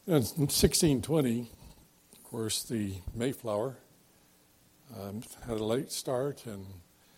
In 1620, of course, the Mayflower had a late start and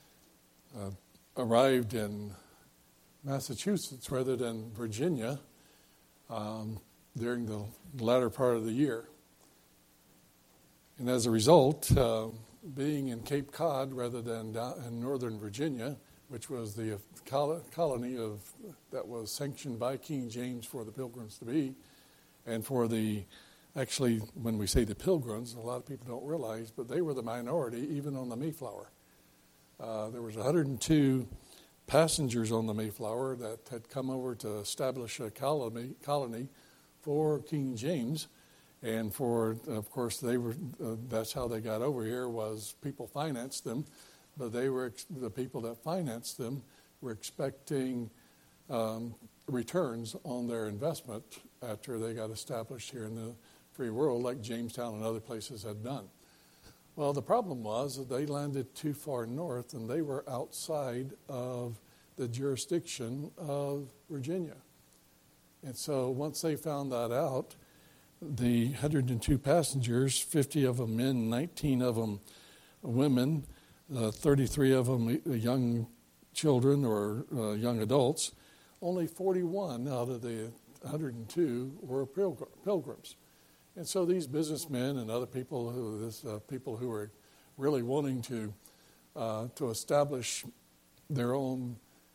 arrived in Massachusetts rather than Virginia during the latter part of the year. And as a result, being in Cape Cod rather than down in northern Virginia, which was the colony that was sanctioned by King James for the Pilgrims to be, and for actually, when we say the Pilgrims, a lot of people don't realize, but they were the minority even on the Mayflower. There was 102 passengers on the Mayflower that had come over to establish a colony for King James, and of course, that's how they got over here, was people financed them, but the people that financed them were expecting returns on their investment after they got established here in the free world, like Jamestown and other places had done. Well, the problem was that they landed too far north, and they were outside of the jurisdiction of Virginia. And so once they found that out, the 102 passengers, 50 of them men, 19 of them women, 33 of them young children or young adults, only 41 out of the 102 were pilgrims. And so these businessmen and other people who were really wanting to establish their own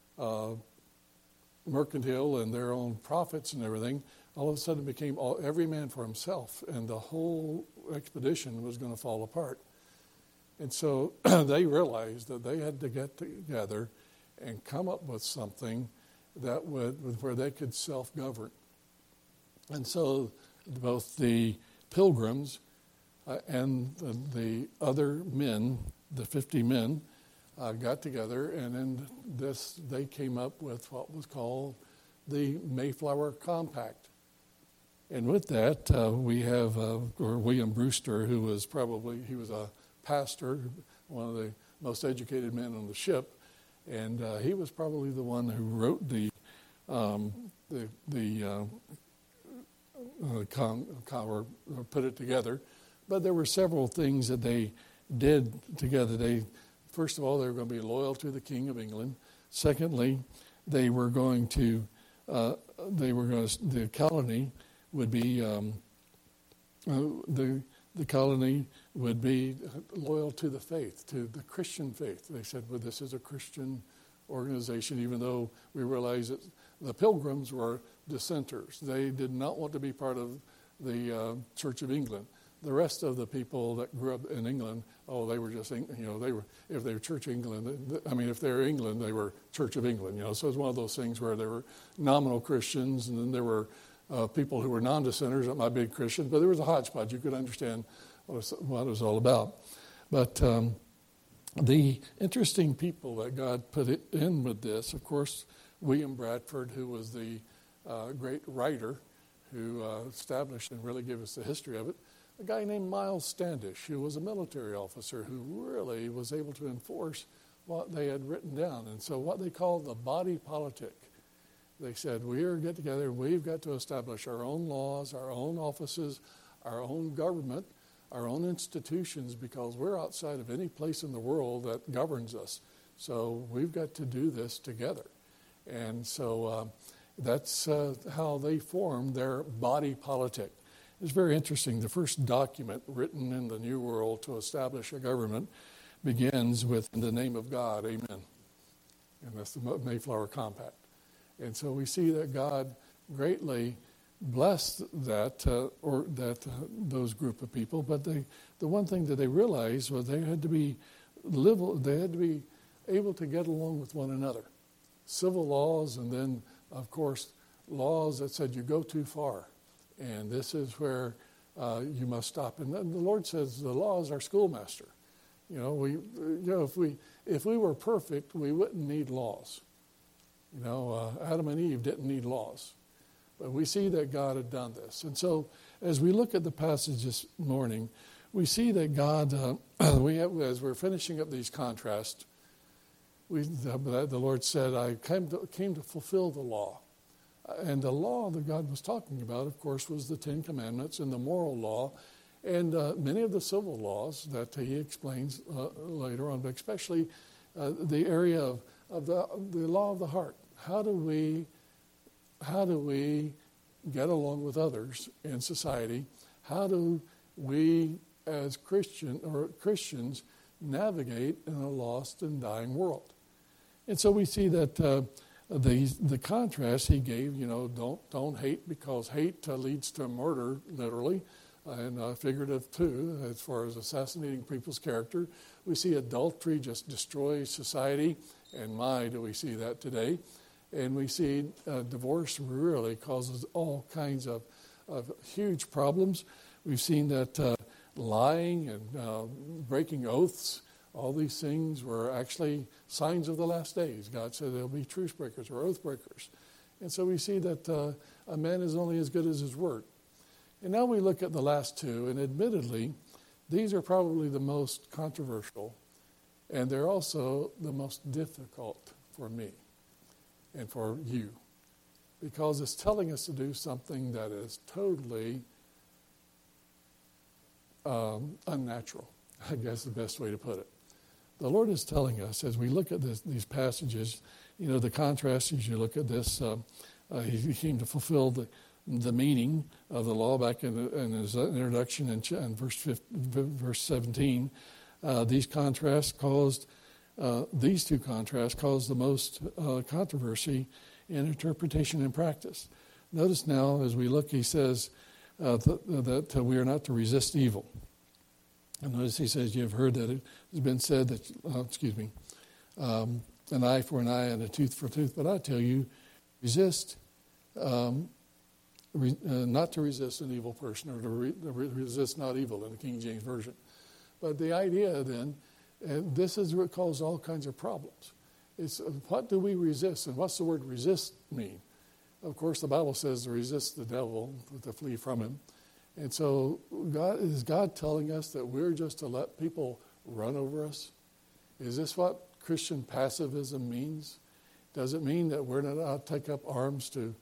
mercantile and their own profits and everything, all of a sudden became every man for himself, and the whole expedition was going to fall apart. And so they realized that they had to get together and come up with something that where they could self-govern. And so both the pilgrims and the other men, the 50 men, got together, and in they came up with what was called the Mayflower Compact. And with that, we have William Brewster, who was he was a pastor, one of the most educated men on the ship, and he was probably the one who wrote put it together. But there were several things that they did together. First of all, they were going to be loyal to the King of England. Secondly, the colony would be the colony would be loyal to the faith, to the Christian faith. They said, well, this is a Christian organization, even though we realize that the Pilgrims were dissenters. They did not want to be part of the Church of England. The rest of the people that grew up in England, they were just, if they were Church of England, if they were England, they were Church of England, So it's one of those things where there were nominal Christians, and then there were people who were non-dissenters that might be Christian, but there was a hodgepodge. You could understand what it was all about. But the interesting people that God put in with this, of course, William Bradford, who was the great writer who established and really gave us the history of it. A guy named Miles Standish, who was a military officer who really was able to enforce what they had written down. And so what they called the body politic. They said, we're get together and we've got to establish our own laws, our own offices, our own government, our own institutions, because we're outside of any place in the world that governs us. So we've got to do this together. And so that's how they formed their body politic. It's very interesting. The first document written in the New World to establish a government begins with, in the name of God, amen. And that's the Mayflower Compact. And so we see that God greatly blessed those group of people. But the one thing that they realized was they had to be able to get along with one another. Civil laws, and then, of course, laws that said you go too far. And this is where you must stop. And then the Lord says the law is our schoolmaster. If we were perfect, we wouldn't need laws. Adam and Eve didn't need laws. But we see that God had done this. And so as we look at the passage this morning, we see that God, as we're finishing up these contrasts, the Lord said, I came to fulfill the law. And the law that God was talking about, of course, was the Ten Commandments and the moral law, and many of the civil laws that he explains later on, but especially the area of the law of the heart. How do we get along with others in society? How do we, as Christians, navigate in a lost and dying world? And so we see that the contrast he gave, don't hate, because hate leads to murder, literally, and figurative too, as far as assassinating people's character. We see adultery just destroys society, and my, do we see that today. And we see divorce really causes all kinds of huge problems. We've seen that lying and breaking oaths, all these things were actually signs of the last days. God said there'll be truce breakers or oath breakers. And so we see that a man is only as good as his word. And now we look at the last two, and admittedly, these are probably the most controversial, and they're also the most difficult for me and for you, because it's telling us to do something that is totally unnatural, I guess is the best way to put it. The Lord is telling us, as we look at these passages, the contrast, as you look at this, he came to fulfill the meaning of the law back in his introduction in verse 17. These two contrasts caused the most controversy in interpretation and practice. Notice now, as we look, he says that we are not to resist evil. And notice he says, you have heard that it has been said that, an eye for an eye and a tooth for a tooth. But I tell you, resist, not to resist an evil person, or to resist not evil in the King James Version. But the idea then, and this is what causes all kinds of problems. It's what do we resist, and what's the word resist mean? Of course, the Bible says to resist the devil, to flee from him. And so is God telling us that we're just to let people run over us? Is this what Christian pacifism means? Does it mean that we're not allowed to take up arms to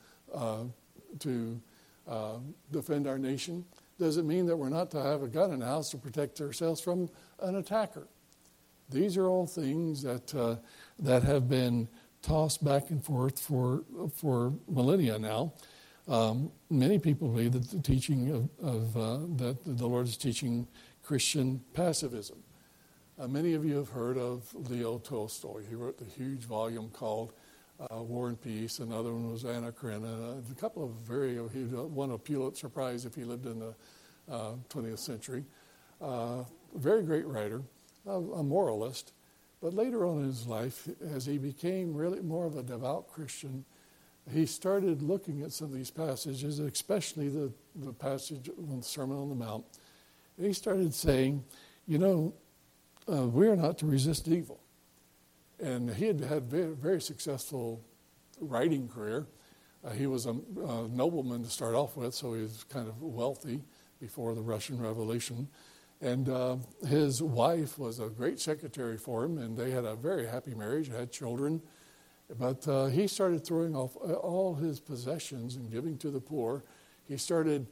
defend our nation? Does it mean that we're not to have a gun in the house to protect ourselves from an attacker? These are all things that have been tossed back and forth for millennia now. Many people believe that the teaching that the Lord is teaching Christian pacifism. Many of you have heard of Leo Tolstoy. He wrote the huge volume called War and Peace. Another one was Anna Karenina. A couple of he won a Pulitzer Prize if he lived in the 20th century. Very great writer, a moralist. But later on in his life, as he became really more of a devout Christian, he started looking at some of these passages, especially the passage on the Sermon on the Mount. And he started saying, we are not to resist evil. And he had a very, very successful writing career. He was a nobleman to start off with, so he was kind of wealthy before the Russian Revolution. And his wife was a great secretary for him, and they had a very happy marriage, had children. But he started throwing off all his possessions and giving to the poor. He started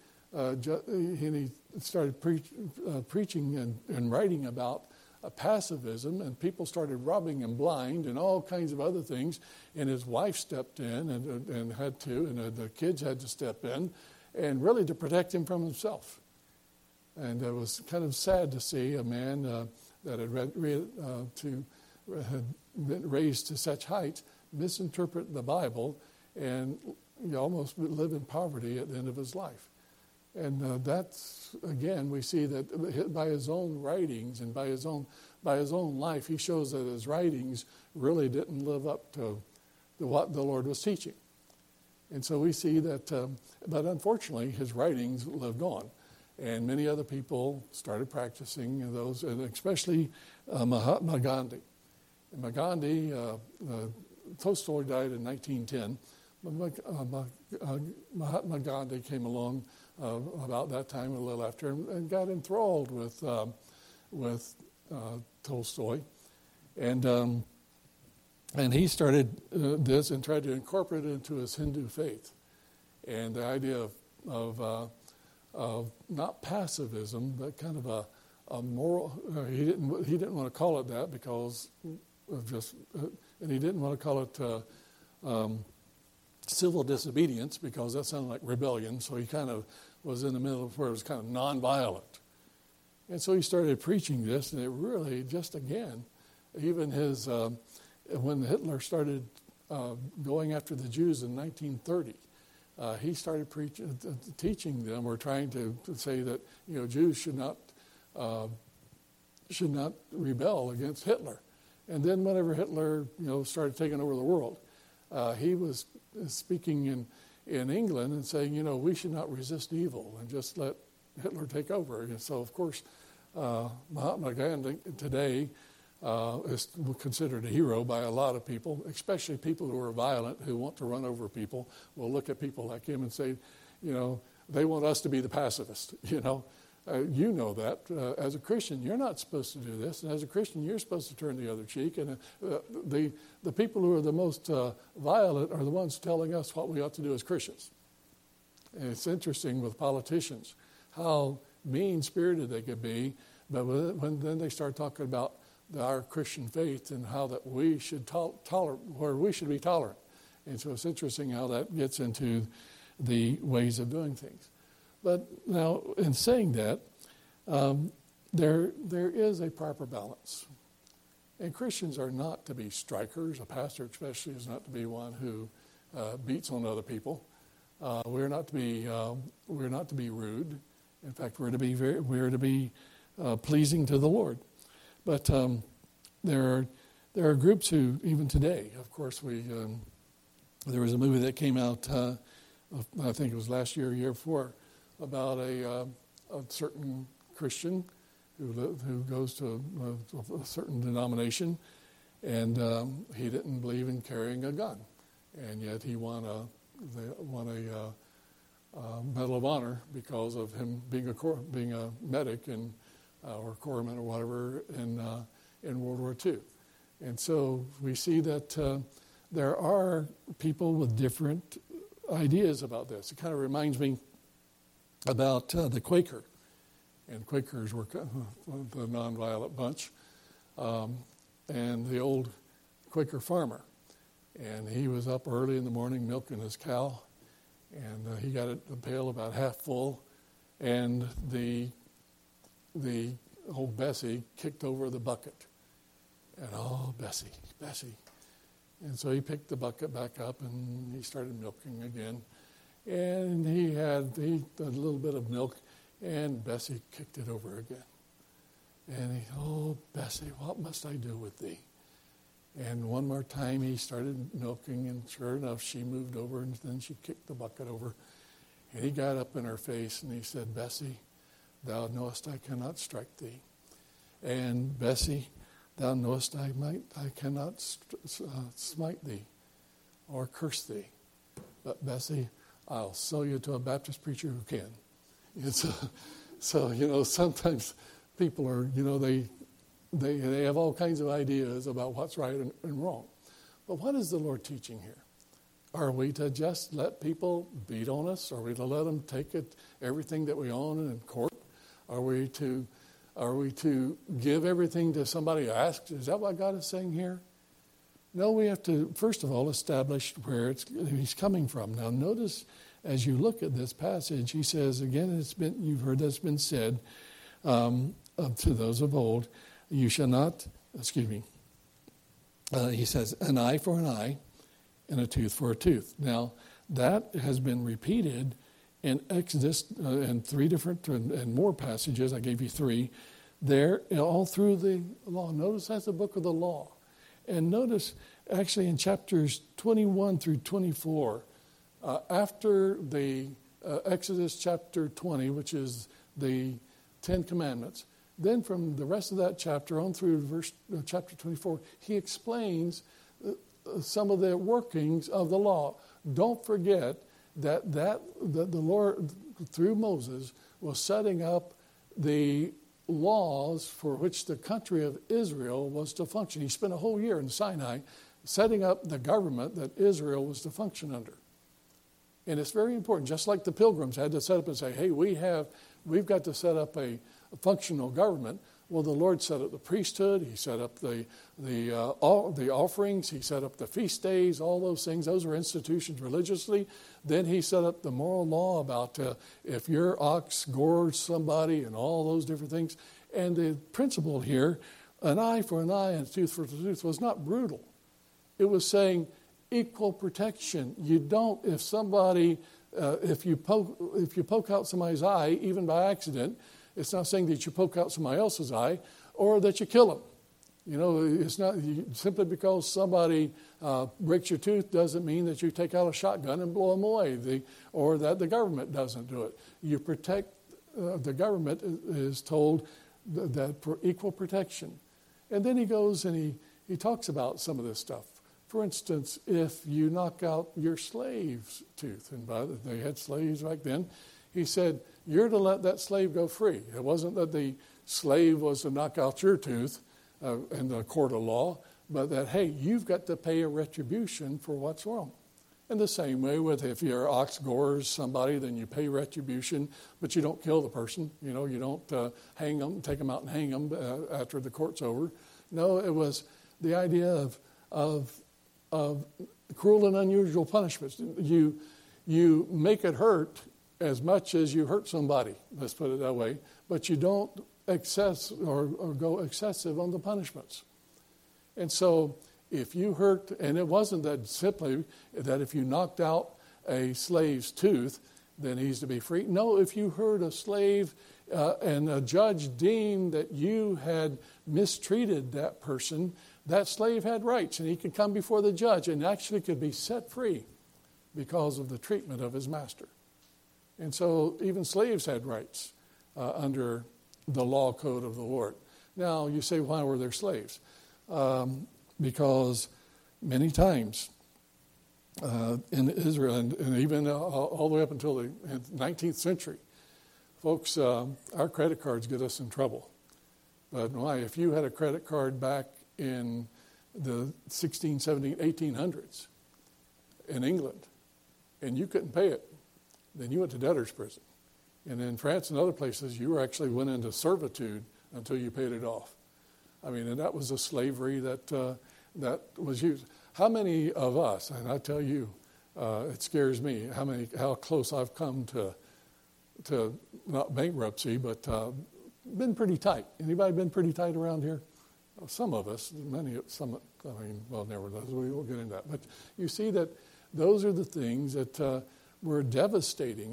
preaching and writing about pacifism, and people started robbing him blind and all kinds of other things. And his wife stepped in and had to, and the kids had to step in, and really to protect him from himself. And it was kind of sad to see a man that had been raised to such heights misinterpret the Bible and almost live in poverty at the end of his life. And that's, again, we see that by his own writings and by his own life, he shows that his writings really didn't live up to what the Lord was teaching. And so we see that, but unfortunately, his writings lived on. And many other people started practicing those, and especially Mahatma Gandhi. And Gandhi, Tolstoy died in 1910. Mahatma Gandhi came along about that time, a little after, and got enthralled with Tolstoy. And he started this and tried to incorporate it into his Hindu faith. And the idea of not pacifism, but kind of a moral. He didn't want to call it that because of just, and he didn't want to call it civil disobedience because that sounded like rebellion. So he kind of was in the middle of where it was kind of nonviolent. And so he started preaching this, and it really just again, even his when Hitler started going after the Jews in 1930. He started teaching them, or trying to say that Jews should not rebel against Hitler. And then whenever Hitler started taking over the world, he was speaking in England and saying we should not resist evil and just let Hitler take over. And so of course Mahatma Gandhi today is considered a hero by a lot of people, especially people who are violent, who want to run over people, will look at people like him and say, they want us to be the pacifist. You know that. As a Christian, you're not supposed to do this. And as a Christian, you're supposed to turn the other cheek. And the people who are the most violent are the ones telling us what we ought to do as Christians. And it's interesting with politicians how mean-spirited they could be, but when then they start talking about our Christian faith and how that we should where we should be tolerant. And so it's interesting how that gets into the ways of doing things. But now, in saying that, there is a proper balance. And Christians are not to be strikers. A pastor especially is not to be one who beats on other people. We're not to be rude. In fact, we're to be pleasing to the Lord. But there are groups who, even today, of course, there was a movie that came out, I think it was last year or year before, about a certain Christian who goes to a certain denomination, and he didn't believe in carrying a gun, and yet he won a Medal of Honor because of him being a medic or corpsman or whatever in World War II. And so we see that there are people with different ideas about this. It kind of reminds me about the Quaker. And Quakers were the nonviolent bunch. And the old Quaker farmer. And he was up early in the morning milking his cow. And he got the pail about half full. And the old Bessie kicked over the bucket. And Bessie. And so he picked the bucket back up and he started milking again. And he had a little bit of milk, and Bessie kicked it over again. And Bessie, what must I do with thee? And one more time he started milking, and sure enough, she moved over, and then she kicked the bucket over. And he got up in her face and he said, Bessie, thou knowest I cannot strike thee. And Bessie, thou knowest I cannot smite thee or curse thee. But Bessie, I'll sell you to a Baptist preacher who can. And so sometimes people are, they have all kinds of ideas about what's right and wrong. But what is the Lord teaching here? Are we to just let people beat on us? Are we to let them take everything that we own in court? Are we to give everything to somebody who asks? Is that what God is saying here? No, we have to, first of all, establish where he's coming from. Now, notice as you look at this passage, he says, again, you've heard that's been said to those of old, you shall not, he says, an eye for an eye and a tooth for a tooth. Now, that has been repeated in Exodus in three different and more passages. I gave you three. There, all through the law. Notice that's the book of the law. And notice, actually, in chapters 21 through 24, after the Exodus chapter 20, which is the Ten Commandments, then from the rest of that chapter on through chapter 24, he explains some of the workings of the law. Don't forget that the Lord, through Moses, was setting up the laws for which the country of Israel was to function. He spent a whole year in Sinai setting up the government that Israel was to function under. And it's very important, just like the Pilgrims had to set up and say, hey, we've got to set up a functional government. Well, the Lord set up the priesthood. He set up the offerings. He set up the feast days, all those things. Those were institutions religiously. Then he set up the moral law about if your ox gores somebody and all those different things. And the principle here, an eye for an eye and a tooth for a tooth, was not brutal. It was saying equal protection. You don't, if somebody, if you poke out somebody's eye, even by accident, it's not saying that you poke out somebody else's eye or that you kill them. You know, it's not simply because somebody breaks your tooth doesn't mean that you take out a shotgun and blow them away, or that the government doesn't do it. You protect, the government is told that for equal protection. And then he goes and he talks about some of this stuff. For instance, if you knock out your slave's tooth, and they had slaves back then, he said, you're to let that slave go free. It wasn't that the slave was to knock out your tooth in the court of law, but that, hey, you've got to pay a retribution for what's wrong. In the same way with if your ox gores somebody, then you pay retribution, but you don't kill the person. You know, you don't hang them, take them out and hang them after the court's over. No, it was the idea of cruel and unusual punishments. You make it hurt as much as you hurt somebody, let's put it that way, but you don't excess or go excessive on the punishments. And so if you hurt, and it wasn't that simply that if you knocked out a slave's tooth, then he's to be free. No, if you hurt a slave and a judge deemed that you had mistreated that person, that slave had rights, and he could come before the judge and actually could be set free because of the treatment of his master. And so even slaves had rights under the law code of the Lord. Now, you say, why were there slaves? Because many times in Israel, and even all the way up until the 19th century, folks, our credit cards get us in trouble. But why? If you had a credit card back in the 16, 17, 1800s in England, and you couldn't pay it, then you went to debtor's prison. And in France and other places, you actually went into servitude until you paid it off. I mean, and that was a slavery that was used. How many of us, and I tell you, it scares me, how close I've come to not bankruptcy, but been pretty tight. Anybody been pretty tight around here? Well, some of us, never does. We won't get into that. But you see that those are the things that were devastating,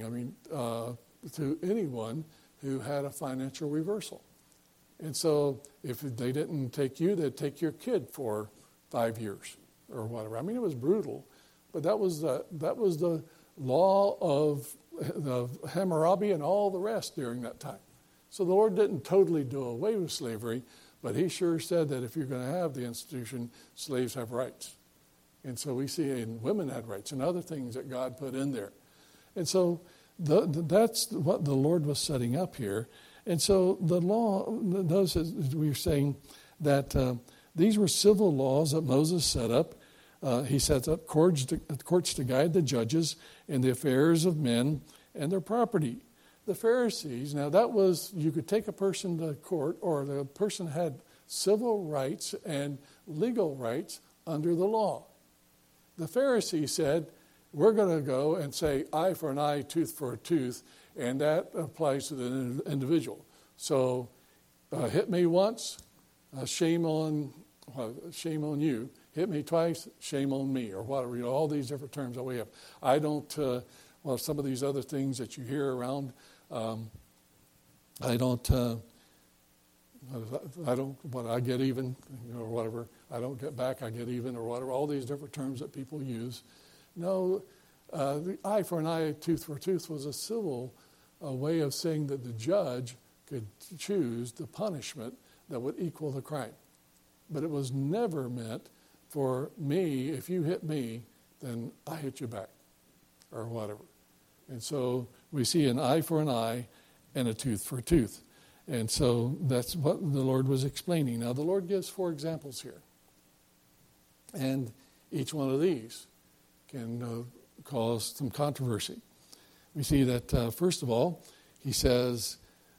to anyone who had a financial reversal. And so if they didn't take you, they'd take your kid for 5 years or whatever. I mean, it was brutal, but that was the law of Hammurabi and all the rest during that time. So the Lord didn't totally do away with slavery, but he sure said that if you're going to have the institution, slaves have rights. And so we see, and women had rights and other things that God put in there. And so that's what the Lord was setting up here. And so the law does, as we were saying, that these were civil laws that Moses set up. He sets up courts to guide the judges in the affairs of men and their property. The Pharisees, now that was, you could take a person to court, or the person had civil rights and legal rights under the law. The Pharisees said, we're going to go and say eye for an eye, tooth for a tooth, and that applies to the individual. So hit me once, shame on you. Hit me twice, shame on me, or whatever. All these different terms that we have. I don't, some of these other things that you hear around, I don't, I get even, or whatever. I don't get back, I get even, or whatever. All these different terms that people use. No, the eye for an eye, tooth for a tooth was a civil way of saying that the judge could choose the punishment that would equal the crime. But it was never meant for me, if you hit me, then I hit you back, or whatever. And so we see an eye for an eye and a tooth for a tooth. And so that's what the Lord was explaining. Now the Lord gives 4 examples here. And each one of these can caused some controversy. We see that, first of all, he says,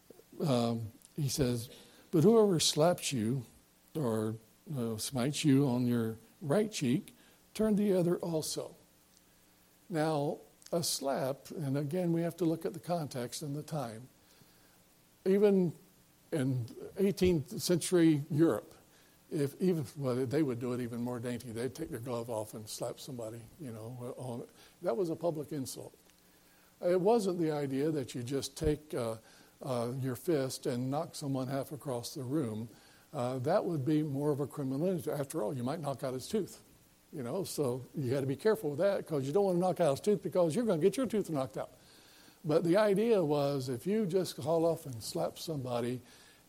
but whoever slaps you or smites you on your right cheek, turn the other also. Now, a slap, and again, we have to look at the context and the time. Even in 18th century Europe, they would do it even more dainty. They'd take their glove off and slap somebody, on it. That was a public insult. It wasn't the idea that you just take your fist and knock someone half across the room. That would be more of a criminal. After all, you might knock out his tooth. So you got to be careful with that because you don't want to knock out his tooth because you're going to get your tooth knocked out. But the idea was if you just haul off and slap somebody,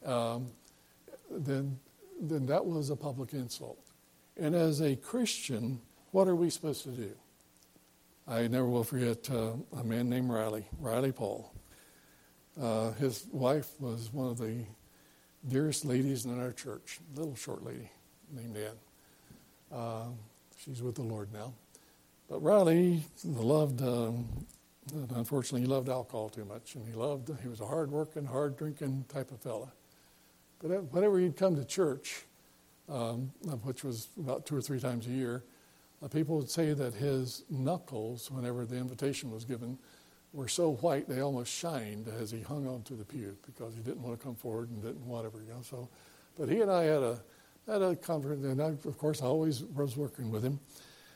then that was a public insult. And as a Christian, what are we supposed to do? I never will forget a man named Riley Paul. His wife was one of the dearest ladies in our church, a little short lady named Ann. She's with the Lord now. But Riley unfortunately, he loved alcohol too much, and he was a hard-working, hard-drinking type of fella. But whenever he'd come to church, which was about 2 or 3 times a year, people would say that his knuckles, whenever the invitation was given, were so white they almost shined as he hung on to the pew because he didn't want to come forward and didn't whatever. So, but he and I had a conference, and of course I always was working with him.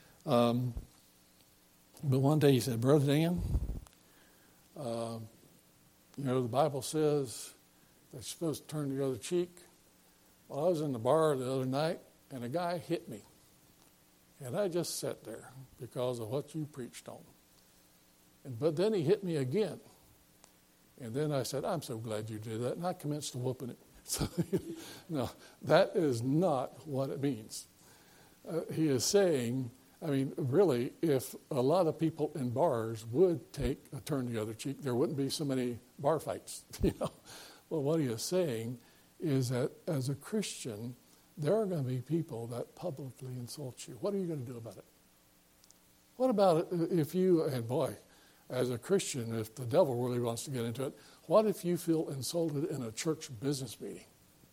But one day he said, "Brother Dan, the Bible says that you're supposed to turn the other cheek. Well, I was in the bar the other night, and a guy hit me. And I just sat there because of what you preached on. But then he hit me again. And then I said, I'm so glad you did that. And I commenced whooping it. So, no, that is not what it means. He is saying, really, if a lot of people in bars would take a turn the other cheek, there wouldn't be so many bar fights. Well, what he is saying is that as a Christian, there are going to be people that publicly insult you. What are you going to do about it? What about if you, and boy, as a Christian, if the devil really wants to get into it, what if you feel insulted in a church business meeting?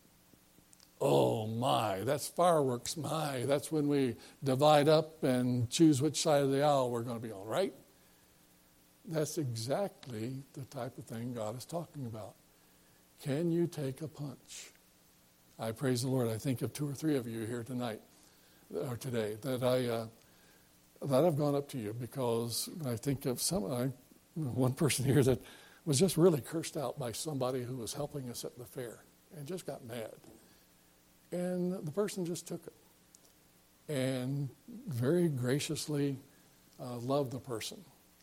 Oh my, that's fireworks, my. That's when we divide up and choose which side of the aisle we're going to be on, right? That's exactly the type of thing God is talking about. Can you take a punch? I praise the Lord. I think of 2 or 3 of you here tonight or today that I've gone up to you because I think of one person here that was just really cursed out by somebody who was helping us at the fair and just got mad. And the person just took it and very graciously loved the person.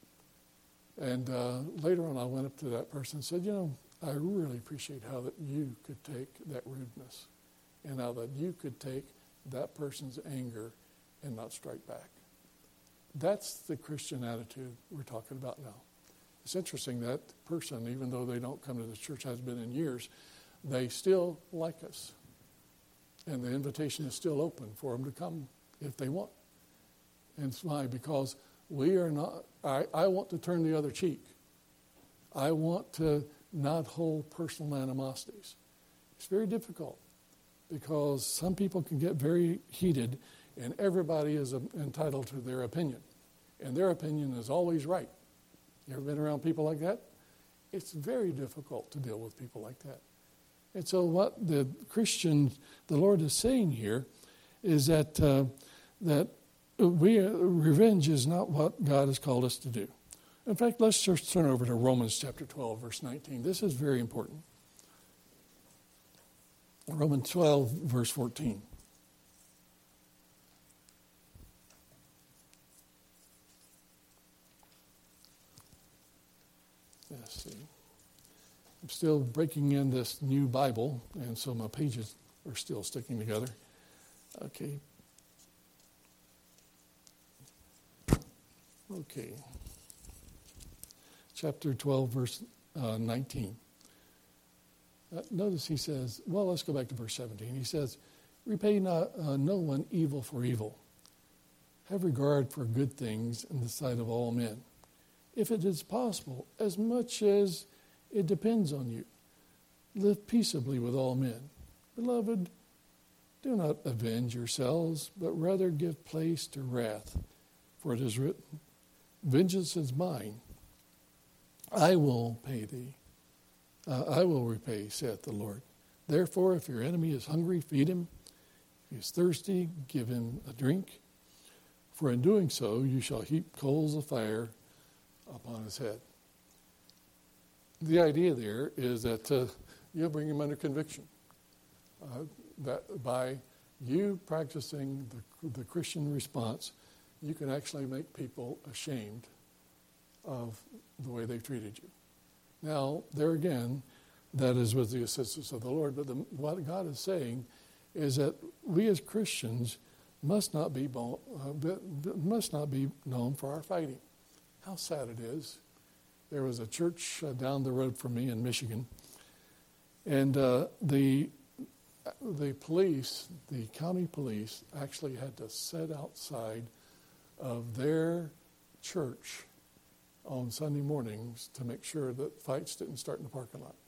And later on I went up to that person and said, I really appreciate how that you could take that rudeness and how that you could take that person's anger and not strike back. That's the Christian attitude we're talking about now. It's interesting that person, even though they don't come to the church, has been in years, they still like us. And the invitation is still open for them to come if they want. And it's why? Because we are not, I want to turn the other cheek. I want to not hold personal animosities. It's very difficult because some people can get very heated and everybody is entitled to their opinion. And their opinion is always right. You ever been around people like that? It's very difficult to deal with people like that. And so what the Lord is saying here is that revenge is not what God has called us to do. In fact, let's just turn over to Romans chapter 12, verse 19. This is very important. Romans 12, verse 14. Let's see. I'm still breaking in this new Bible, and so my pages are still sticking together. Okay. Chapter 12, verse 19. Notice he says, well, let's go back to verse 17. He says, repay not no one evil for evil. have regard for good things in the sight of all men. If it is possible, as much as it depends on you, live peaceably with all men. Beloved, do not avenge yourselves, but rather give place to wrath. For it is written, vengeance is mine. I will pay thee. I will repay, saith the Lord. Therefore, if your enemy is hungry, feed him. If he is thirsty, give him a drink. For in doing so, you shall heap coals of fire upon his head. The idea there is that you'll bring him under conviction. That by you practicing the Christian response, you can actually make people ashamed of the way they've treated you. Now, there again, that is with the assistance of the Lord, but what God is saying is that we as Christians must not be known for our fighting. How sad it is. There was a church down the road from me in Michigan, and the police, the county police, actually had to sit outside of their church on Sunday mornings to make sure that fights didn't start in the parking lot.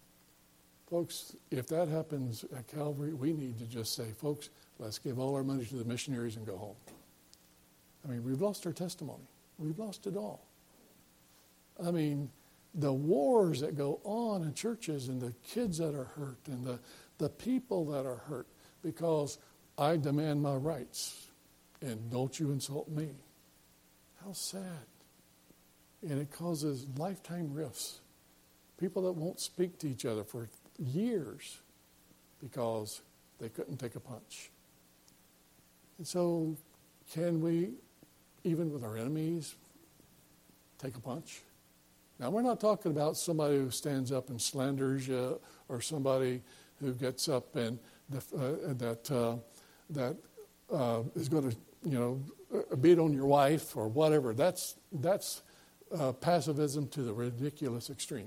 Folks, if that happens at Calvary, we need to just say, folks, let's give all our money to the missionaries and go home. I mean, we've lost our testimony. We've lost it all. I mean, the wars that go on in churches and the kids that are hurt and the people that are hurt because I demand my rights and don't you insult me. How sad. And it causes lifetime rifts. People that won't speak to each other for years because they couldn't take a punch. And so can we, even with our enemies, take a punch? Now, we're not talking about somebody who stands up and slanders you or somebody who gets up and that is going to, beat on your wife or whatever. That's pacifism to the ridiculous extreme.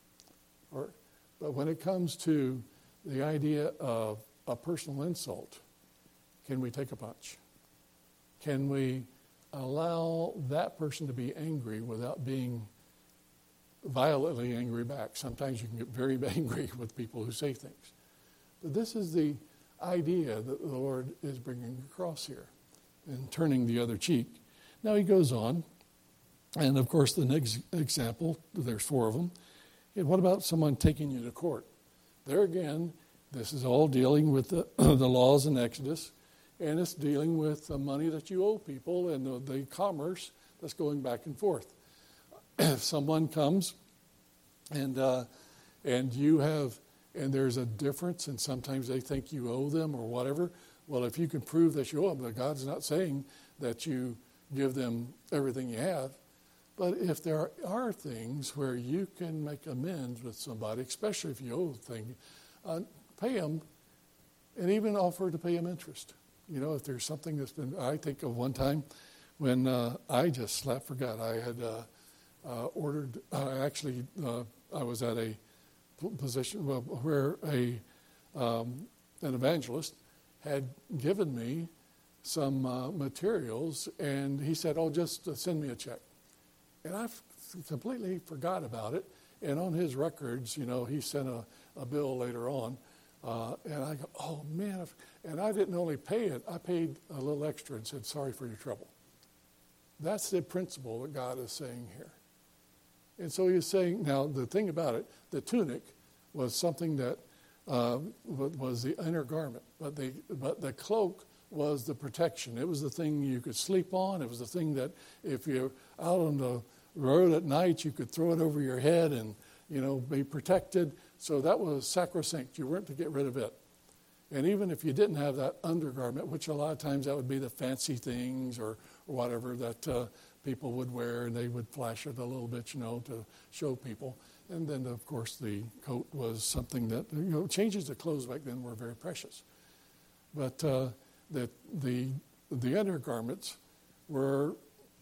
But when it comes to the idea of a personal insult, can we take a punch? Can we allow that person to be angry without being violently angry back? Sometimes you can get very angry with people who say things. But this is the idea that the Lord is bringing across here and turning the other cheek. Now he goes on, and of course the next example, there's 4 of them. And what about someone taking you to court? There again, this is all dealing with the laws in Exodus, and it's dealing with the money that you owe people and the commerce that's going back and forth. If someone comes and you have, and there's a difference, and sometimes they think you owe them or whatever, well, if you can prove that you owe them, but God's not saying that you give them everything you have. But if there are things where you can make amends with somebody, especially if you owe a thing, pay them and even offer to pay them interest. If there's something that's been, I think of one time when I just flat forgot. I had ordered, I was at a position where an evangelist had given me some materials, and he said, just send me a check. And I completely forgot about it. And on his records, he sent a bill later on. And I go, oh, man. And I didn't only pay it, I paid a little extra and said, sorry for your trouble. That's the principle that God is saying here. And so he's saying, now the thing about it, the tunic was something that was the inner garment. But the cloak was the protection. It was the thing you could sleep on. It was the thing that if you're out on the road at night, you could throw it over your head and, be protected. So that was sacrosanct. You weren't to get rid of it. And even if you didn't have that undergarment, which a lot of times that would be the fancy things or whatever that people would wear, and they would flash it a little bit, to show people. And then, of course, the coat was something that, changes of clothes back then were very precious. But that the undergarments were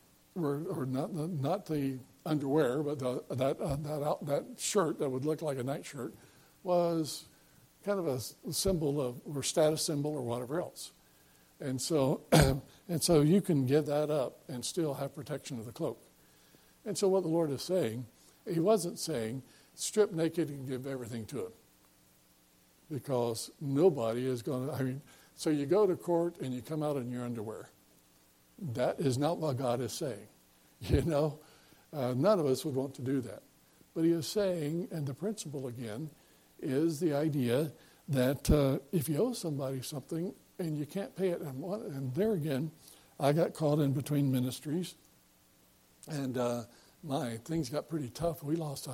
not the underwear, but that shirt that would look like a nightshirt was kind of a symbol of, or status symbol or whatever else. And so, and so you can give that up and still have protection of the cloak. And so what the Lord is saying, he wasn't saying, strip naked and give everything to him. Because nobody is going to, so you go to court and you come out in your underwear. That is not what God is saying. None of us would want to do that. But he is saying, and the principle again, is the idea that if you owe somebody something and you can't pay it, and there again, I got caught in between ministries, and things got pretty tough. We lost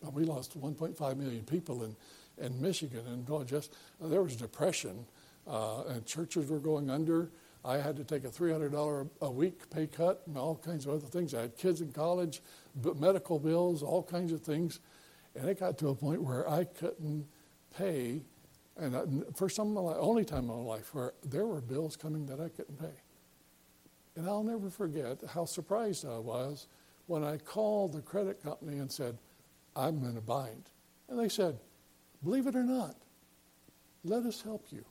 1.5 million people in Michigan, and there was depression, and churches were going under. I had to take a $300 a week pay cut and all kinds of other things. I had kids in college, medical bills, all kinds of things. And it got to a point where I couldn't pay. And for some of my life, only time in my life where there were bills coming that I couldn't pay. And I'll never forget how surprised I was when I called the credit company and said, I'm in a bind. And they said, believe it or not, let us help you.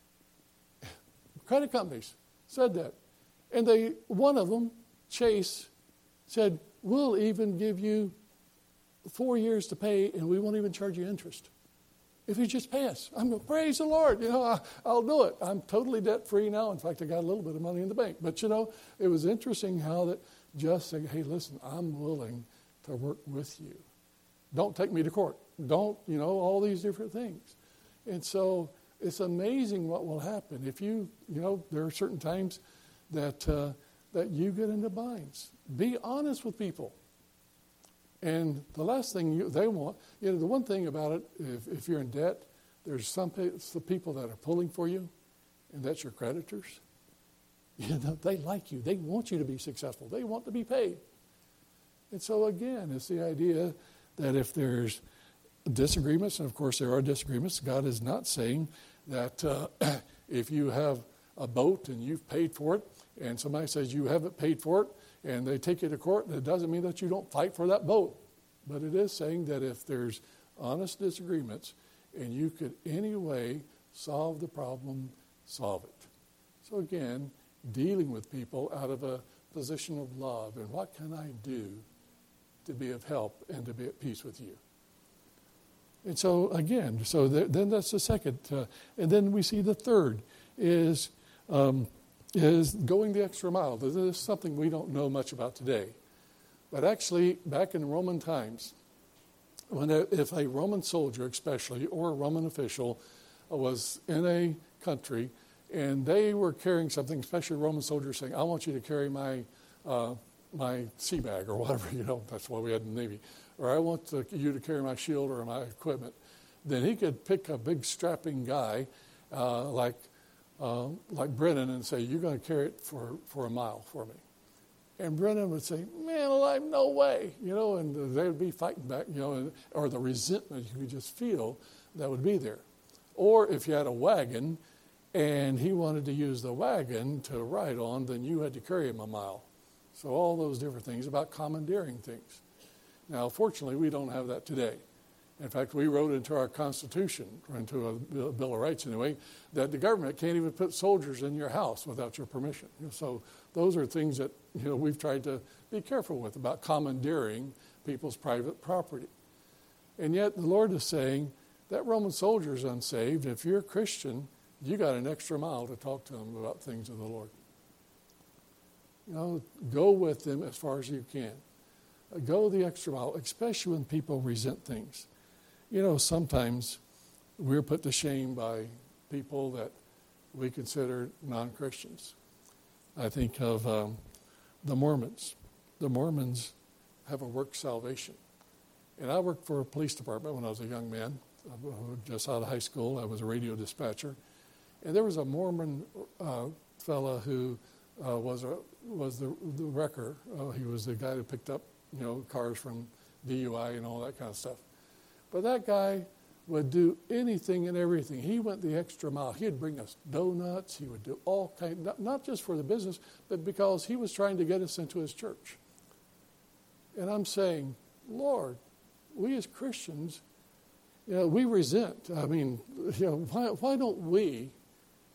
Credit companies said that. And one of them, Chase, said, we'll even give you 4 years to pay and we won't even charge you interest. If you just pay us. I'm going to praise the Lord. I'll do it. I'm totally debt-free now. In fact, I got a little bit of money in the bank. But, it was interesting how that just saying, hey, listen, I'm willing to work with you. Don't take me to court. Don't, all these different things. And so it's amazing what will happen. If there are certain times that you get into binds. Be honest with people. And the last thing they want, the one thing about it, if you're in debt, there's some people that are pulling for you, and that's your creditors. They like you. They want you to be successful. They want to be paid. And so again, it's the idea that if there's disagreements, and of course there are disagreements, God is not saying that if you have a boat and you've paid for it, and somebody says you haven't paid for it, and they take you to court, it doesn't mean that you don't fight for that boat. But it is saying that if there's honest disagreements and you could anyway solve the problem, solve it. So again, dealing with people out of a position of love, and what can I do to be of help and to be at peace with you? And so again, then that's the second. And then we see the third is going the extra mile. This is something we don't know much about today. But actually, back in Roman times, if a Roman soldier especially, or a Roman official, was in a country, and they were carrying something, especially Roman soldiers saying, I want you to carry my sea bag, or whatever, that's why we had in the Navy. Or I want you to carry my shield or my equipment. Then he could pick a big strapping guy like Brennan and say, you're going to carry it for a mile for me. And Brennan would say, man alive, no way, and they would be fighting back, or the resentment you could just feel that would be there. Or if you had a wagon and he wanted to use the wagon to ride on, then you had to carry him a mile. So all those different things about commandeering things. Now, fortunately, we don't have that today. In fact, we wrote into our Constitution, or into a Bill of Rights anyway, that the government can't even put soldiers in your house without your permission. So those are things that we've tried to be careful with about commandeering people's private property. And yet the Lord is saying that Roman soldier is unsaved. If you're a Christian, you got an extra mile to talk to them about things of the Lord. Go with them as far as you can. Go the extra mile, especially when people resent things. Sometimes we're put to shame by people that we consider non-Christians. I think of the Mormons. The Mormons have a work salvation. And I worked for a police department when I was a young man, just out of high school. I was a radio dispatcher. And there was a Mormon fella who was the wrecker. He was the guy that picked up cars from DUI and all that kind of stuff. But that guy would do anything and everything. He went the extra mile. He'd bring us donuts. He would do all kinds, not just for the business, but because he was trying to get us into his church. And I'm saying, Lord, we as Christians, we resent. I mean, why don't we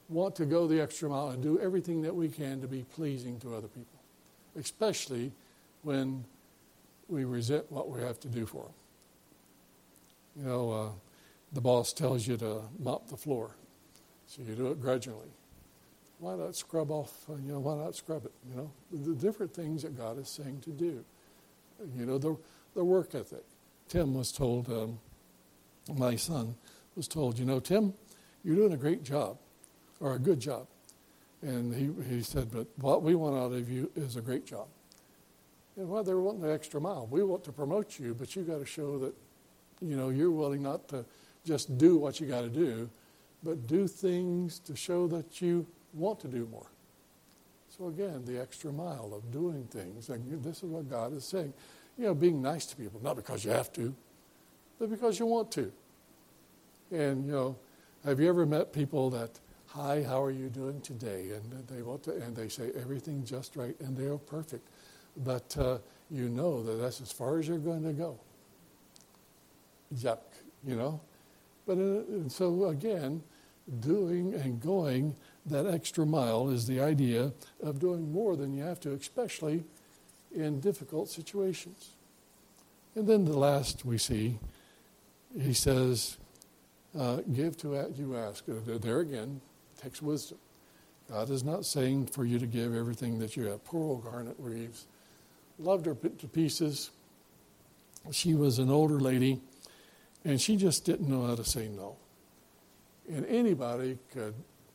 want to go the extra mile and do everything that we can to be pleasing to other people, especially when we resent what we have to do for them. You know, the boss tells you to mop the floor, so you do it grudgingly. Why not scrub off, why not scrub it, The different things that God is saying to do. The work ethic. Tim was told, my son was told, Tim, you're doing a great job, or a good job. And he said, but what we want out of you is a great job. And well, they're wanting the extra mile. We want to promote you, but you got to show that, you're willing not to just do what you got to do, but do things to show that you want to do more. So again, the extra mile of doing things. And this is what God is saying. Being nice to people, not because you have to, but because you want to. And, have you ever met people that, hi, how are you doing today? And they want to, and they say everything just right, and they're perfect. But you know that that's as far as you're going to go. Yuck, But so again, doing and going that extra mile is the idea of doing more than you have to, especially in difficult situations. And then the last we see, he says, give to what you ask. There again, takes wisdom. God is not saying for you to give everything that you have. Poor old Garnet Reeves. Loved her to pieces. She was an older lady, and she just didn't know how to say no. And anybody could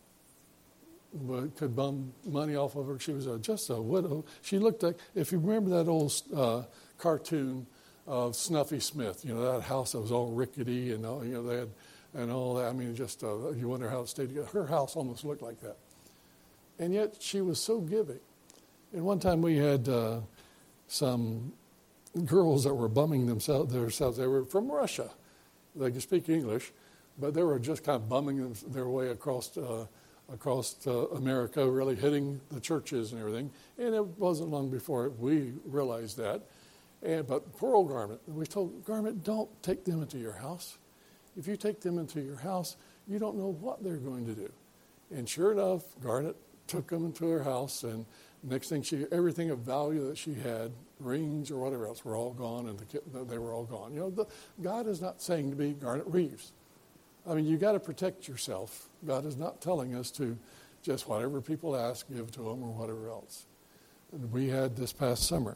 bum money off of her. She was just a widow. She looked like, if you remember that old cartoon of Snuffy Smith, that house that was all rickety and all, they had, and all that. I mean, just you wonder how it stayed together. Her house almost looked like that. And yet she was so giving. And one time we had some girls that were bumming themselves. They were from Russia. They could speak English, but they were just kind of bumming their way across America, really hitting the churches and everything. And it wasn't long before we realized that. But poor old Garment, we told Garment, don't take them into your house. If you take them into your house, you don't know what they're going to do. And sure enough, Garnet took them into her house, and next thing everything of value that she had, rings or whatever else, were all gone, and they were all gone. God is not saying to be Garnet Reeves. I mean, you got to protect yourself. God is not telling us to just whatever people ask, give to them or whatever else. And we had this past summer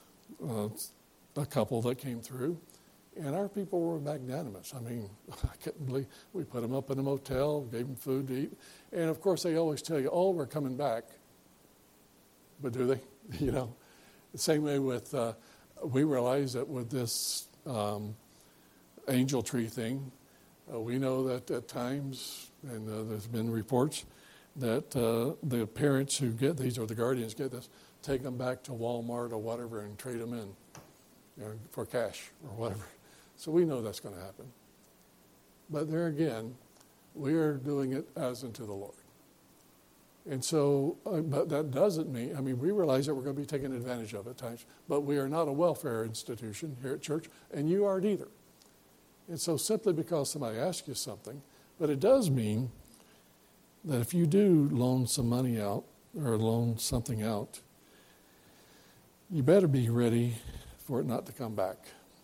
a couple that came through, and our people were magnanimous. I mean, I couldn't believe we put them up in a motel, gave them food to eat, and of course they always tell you, "Oh, we're coming back." But do they? The same way with we realize that with this angel tree thing. We know that at times, and there's been reports, that the parents who get these, or the guardians get this, take them back to Walmart or whatever and trade them in for cash or whatever. So we know that's going to happen. But there again, we are doing it as unto the Lord. And so, but that doesn't mean, we realize that we're going to be taken advantage of at times, but we are not a welfare institution here at church, and you aren't either. And so simply because somebody asks you something, but it does mean that if you do loan some money out or loan something out, you better be ready for it not to come back.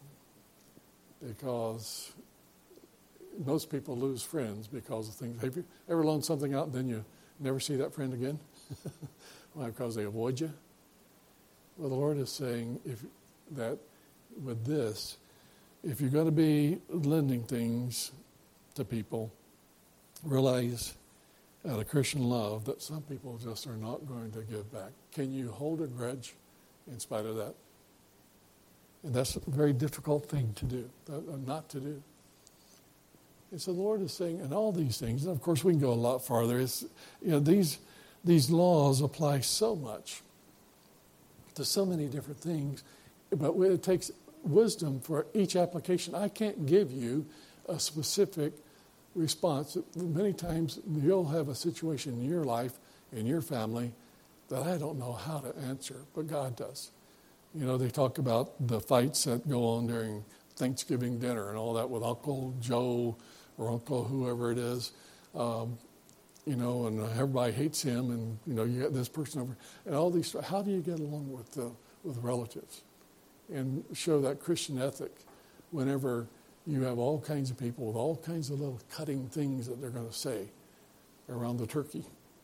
Because most people lose friends because of things. Have you ever loaned something out and then you never see that friend again? Why? Because they avoid you? Well, the Lord is saying that with this, if you're going to be lending things to people, realize out of Christian love that some people just are not going to give back. Can you hold a grudge in spite of that? And that's a very difficult thing to do, not to do. And so the Lord is saying, and all these things, and of course we can go a lot farther. These laws apply so much to so many different things, but it takes wisdom for each application. I can't give you a specific response. Many times you'll have a situation in your life, in your family, that I don't know how to answer, but God does. They talk about the fights that go on during Thanksgiving dinner and all that with Uncle Joe or Uncle whoever it is. and everybody hates him, and, you got this person over, and all these. How do you get along with relatives and show that Christian ethic whenever you have all kinds of people with all kinds of little cutting things that they're going to say around the turkey?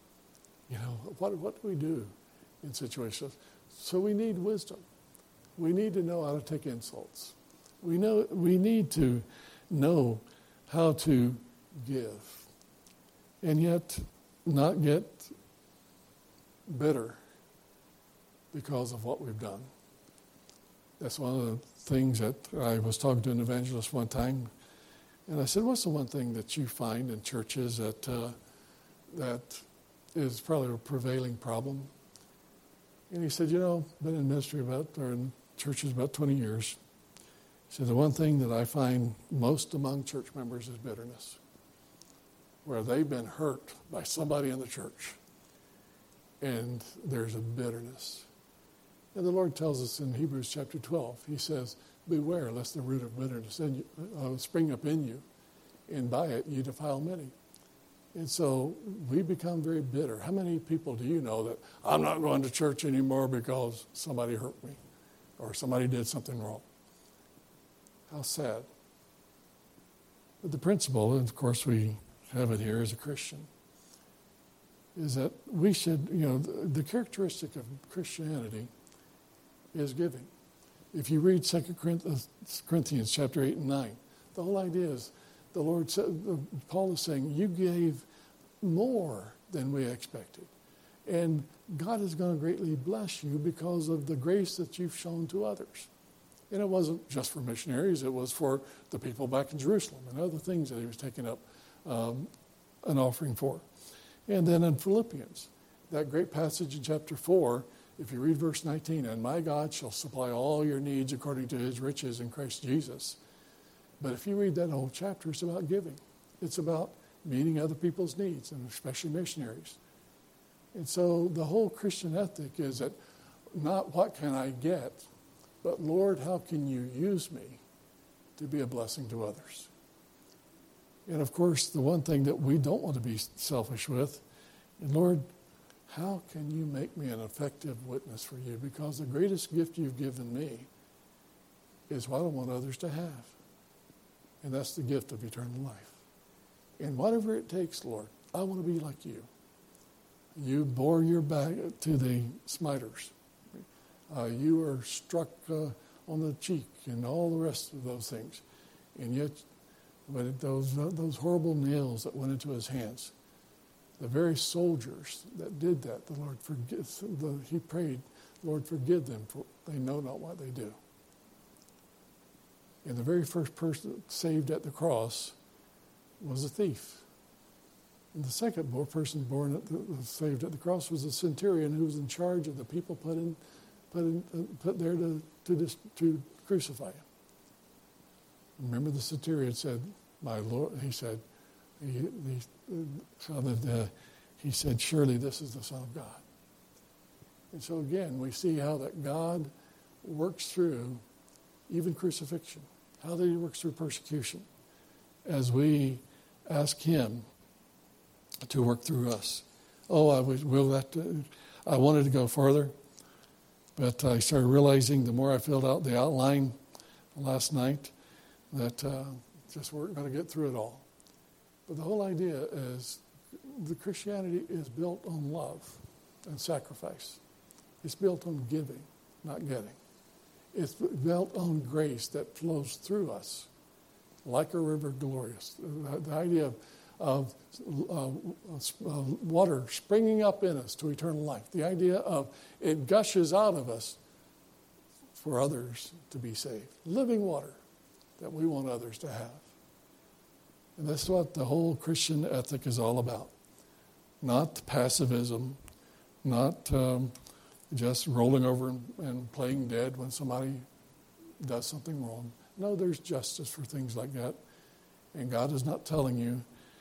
What do we do in situations? So we need wisdom. We need to know how to take insults. We need to know how to give, and yet not get bitter because of what we've done. That's one of the things that I was talking to an evangelist one time, and I said, "What's the one thing that you find in churches that is probably a prevailing problem?" And he said, been in ministry in churches about 20 years. He said, the one thing that I find most among church members is bitterness, where they've been hurt by somebody in the church, and there's a bitterness. And the Lord tells us in Hebrews chapter 12, he says, beware lest the root of bitterness spring up in you, and by it you defile many. And so we become very bitter. How many people do you know that I'm not going to church anymore because somebody hurt me or somebody did something wrong? How sad. But the principle, and of course we have it here as a Christian, is that we should, the characteristic of Christianity is giving. If you read 2 Corinthians chapter 8 and 9, the whole idea is the Lord said, Paul is saying, you gave more than we expected. And God is going to greatly bless you because of the grace that you've shown to others. And it wasn't just for missionaries, it was for the people back in Jerusalem and other things that he was taking up an offering for. And then in Philippians, that great passage in chapter 4, if you read verse 19, and my God shall supply all your needs according to his riches in Christ Jesus. But if you read that whole chapter, it's about giving. It's about meeting other people's needs, and especially missionaries. And so the whole Christian ethic is that not what can I get, but Lord, how can you use me to be a blessing to others? And of course, the one thing that we don't want to be selfish with, and Lord, how can you make me an effective witness for you? Because the greatest gift you've given me is what I want others to have. And that's the gift of eternal life. And whatever it takes, Lord, I want to be like you. You bore your back to the smiters. You were struck on the cheek and all the rest of those things. And yet, but those horrible nails that went into his hands, the very soldiers that did that, the Lord he prayed, Lord, forgive them, for they know not what they do. And the very first person saved at the cross was a thief. And the second person saved at the cross was a centurion who was in charge of the people put there to crucify him. Remember, the centurion said, "My Lord," he said, he said, "Surely this is the Son of God." And so again, we see how that God works through even crucifixion. How that he works through persecution as we ask him to work through us. I wanted to go further, but I started realizing the more I filled out the outline last night that just weren't going to get through it all. But the whole idea is the Christianity is built on love and sacrifice. It's built on giving, not getting. It's built on grace that flows through us like a river glorious. The idea of water springing up in us to eternal life. The idea of it gushes out of us for others to be saved. Living water that we want others to have. And that's what the whole Christian ethic is all about. Not passivism, not just rolling over and playing dead when somebody does something wrong. No, there's justice for things like that. And God is not telling you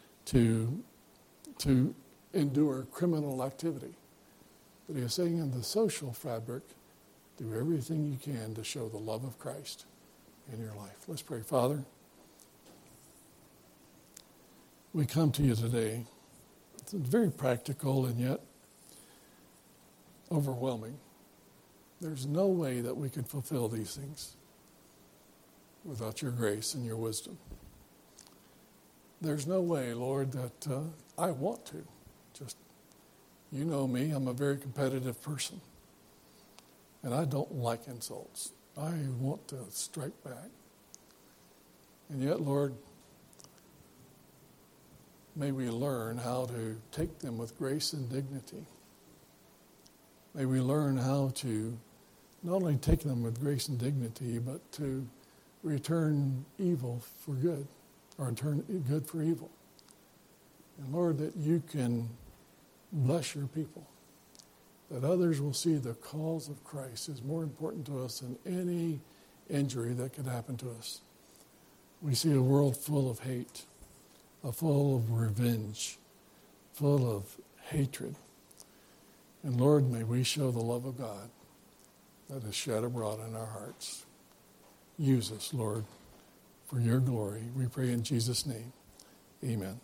to endure criminal activity. But he is saying in the social fabric, do everything you can to show the love of Christ in your life. Let's pray. Father, we come to you today It's very practical and yet overwhelming. There's no way that we can fulfill these things without your grace and your wisdom. There's no way, Lord, that I want to. Just, you know me, I'm a very competitive person. And I don't like insults. I want to strike back. And yet, Lord, may we learn how to take them with grace and dignity. May we learn how to not only take them with grace and dignity, but to return evil for good, or turn good for evil. And Lord, that you can bless your people, that others will see the cause of Christ is more important to us than any injury that could happen to us. We see a world full of hate, full of revenge, full of hatred. And Lord, may we show the love of God that is shed abroad in our hearts. Use us, Lord, for your glory. We pray in Jesus' name. Amen.